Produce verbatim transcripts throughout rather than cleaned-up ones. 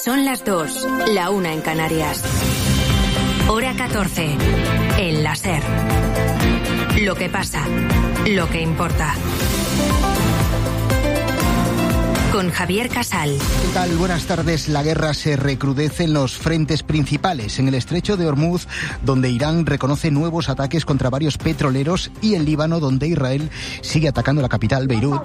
Son las dos, la una en Canarias. Hora catorce, el láser. Lo que pasa, lo que importa. Con Javier Casal. ¿Qué tal? Buenas tardes. La guerra se recrudece en los frentes principales, en el estrecho de Hormuz, donde Irán reconoce nuevos ataques contra varios petroleros, y en Líbano, donde Israel sigue atacando la capital, Beirut,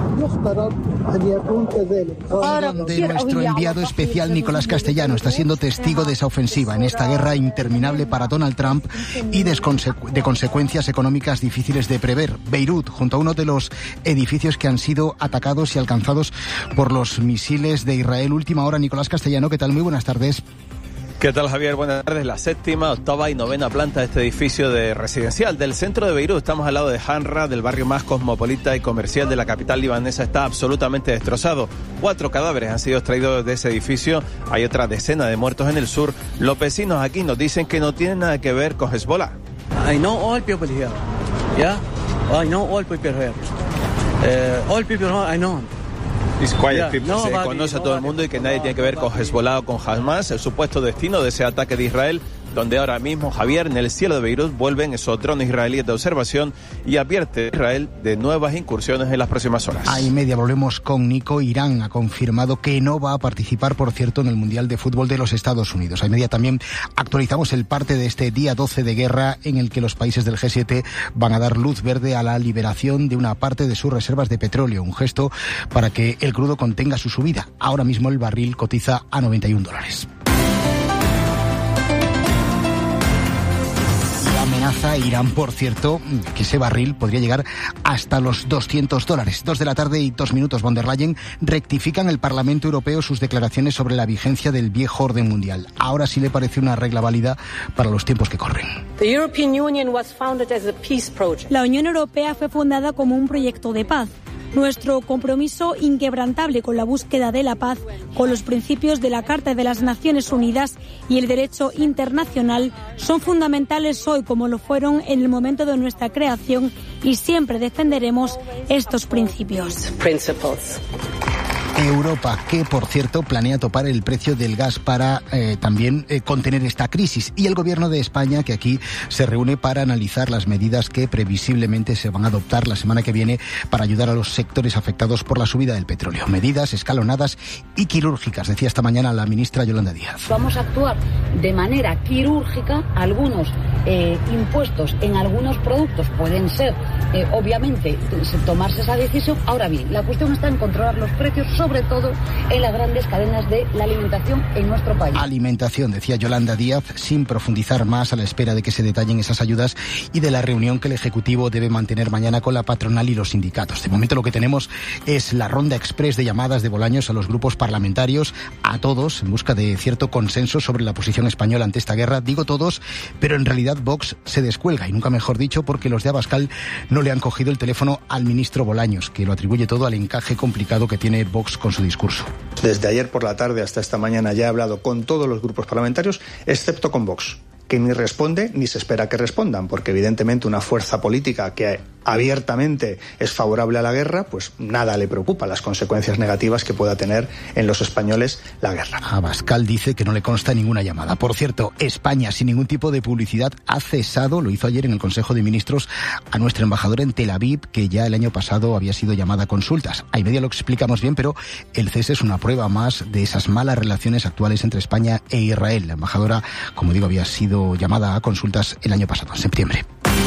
donde nuestro enviado especial Nicolás Castellano está siendo testigo de esa ofensiva en esta guerra interminable para Donald Trump y de, consecu- de consecuencias económicas difíciles de prever. Beirut, junto a uno de los edificios que han sido atacados y alcanzados por los misiles de Israel. Última hora, Nicolás Castellano, ¿qué tal? Muy buenas tardes. ¿Qué tal, Javier? Buenas tardes. La séptima, octava y novena planta de este edificio de residencial del centro de Beirut. Estamos al lado de Hanra, del barrio más cosmopolita y comercial de la capital libanesa. Está absolutamente destrozado. Cuatro cadáveres han sido extraídos de ese edificio. Hay otra decena de muertos en el sur. Los vecinos aquí nos dicen que no tienen nada que ver con Hezbollah. I know all people here. Yeah? I know all people here. Uh, all people here I know. It's quiet people. No, se conoce a todo el mundo y que nadie tiene que ver con Hezbollah o con Hamas, el supuesto destino de ese ataque de Israel, donde ahora mismo, Javier, en el cielo de Beirut vuelven esos drones israelíes de observación y advierte a Israel de nuevas incursiones en las próximas horas. A y media volvemos con Nico. Irán ha confirmado que no va a participar, por cierto, en el Mundial de Fútbol de los Estados Unidos. A y media también actualizamos el parte de este día doce de guerra, en el que los países del G siete van a dar luz verde a la liberación de una parte de sus reservas de petróleo, un gesto para que el crudo contenga su subida. Ahora mismo el barril cotiza a noventa y un dólares. Amenaza Irán, por cierto, que ese barril podría llegar hasta los doscientos dólares. Dos de la tarde y dos minutos. Von der Leyen rectifica en el Parlamento Europeo sus declaraciones sobre la vigencia del viejo orden mundial. Ahora sí le parece una regla válida para los tiempos que corren. La Unión Europea fue fundada como un proyecto de paz. Nuestro compromiso inquebrantable con la búsqueda de la paz, con los principios de la Carta de las Naciones Unidas y el derecho internacional son fundamentales hoy, como lo fueron en el momento de nuestra creación, y siempre defenderemos estos principios. Europa, que por cierto planea topar el precio del gas para eh, también eh, contener esta crisis, y el gobierno de España, que aquí se reúne para analizar las medidas que previsiblemente se van a adoptar la semana que viene para ayudar a los sectores afectados por la subida del petróleo. Medidas escalonadas y quirúrgicas, decía esta mañana la ministra Yolanda Díaz. Vamos a actuar de manera quirúrgica. Algunos eh, impuestos en algunos productos pueden ser, eh, obviamente, tomarse esa decisión. Ahora bien, la cuestión está en controlar los precios, sobre todo en las grandes cadenas de la alimentación en nuestro país. Alimentación, decía Yolanda Díaz, sin profundizar más, a la espera de que se detallen esas ayudas y de la reunión que el Ejecutivo debe mantener mañana con la patronal y los sindicatos. De momento lo que tenemos es la ronda express de llamadas de Bolaños a los grupos parlamentarios, a todos, en busca de cierto consenso sobre la posición española ante esta guerra. Digo todos, pero en realidad Vox se descuelga, y nunca mejor dicho, porque los de Abascal no le han cogido el teléfono al ministro Bolaños, que lo atribuye todo al encaje complicado que tiene Vox con su discurso. Desde ayer por la tarde hasta esta mañana ya he hablado con todos los grupos parlamentarios, excepto con Vox, que ni responde ni se espera que respondan, porque evidentemente una fuerza política que abiertamente es favorable a la guerra, pues nada le preocupa las consecuencias negativas que pueda tener en los españoles la guerra. Abascal dice que no le consta ninguna llamada. Por cierto, España, sin ningún tipo de publicidad, ha cesado, lo hizo ayer en el Consejo de Ministros, a nuestra embajadora en Tel Aviv, que ya el año pasado había sido llamada a consultas. A y media lo explicamos bien, pero el cese es una prueba más de esas malas relaciones actuales entre España e Israel. La embajadora, como digo, había sido llamada a consultas el año pasado, en septiembre.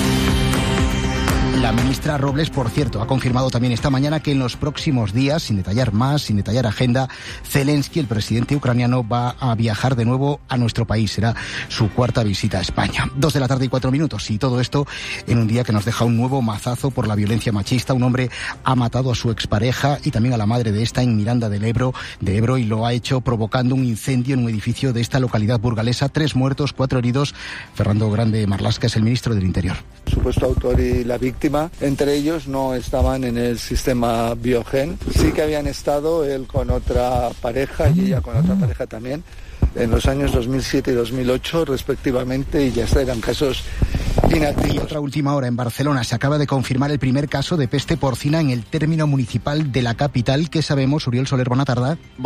La ministra Robles, por cierto, ha confirmado también esta mañana que en los próximos días, sin detallar más, sin detallar agenda, Zelensky, el presidente ucraniano, va a viajar de nuevo a nuestro país. Será su cuarta visita a España. Dos de la tarde y cuatro minutos. Y todo esto en un día que nos deja un nuevo mazazo por la violencia machista. Un hombre ha matado a su expareja y también a la madre de esta en Miranda del Ebro, de Ebro, y lo ha hecho provocando un incendio en un edificio de esta localidad burgalesa. Tres muertos, cuatro heridos. Fernando Grande Marlasca es el ministro del Interior. El supuesto autor y la víctima, entre ellos, no estaban en el sistema Biogen. Sí que habían estado él con otra pareja y ella con otra pareja también en los años dos mil siete y dos mil ocho respectivamente, y ya eran casos inactivos. Y otra última hora en Barcelona. Se acaba de confirmar el primer caso de peste porcina en el término municipal de la capital. ¿Qué sabemos, Uriel Soler? Buena tarde.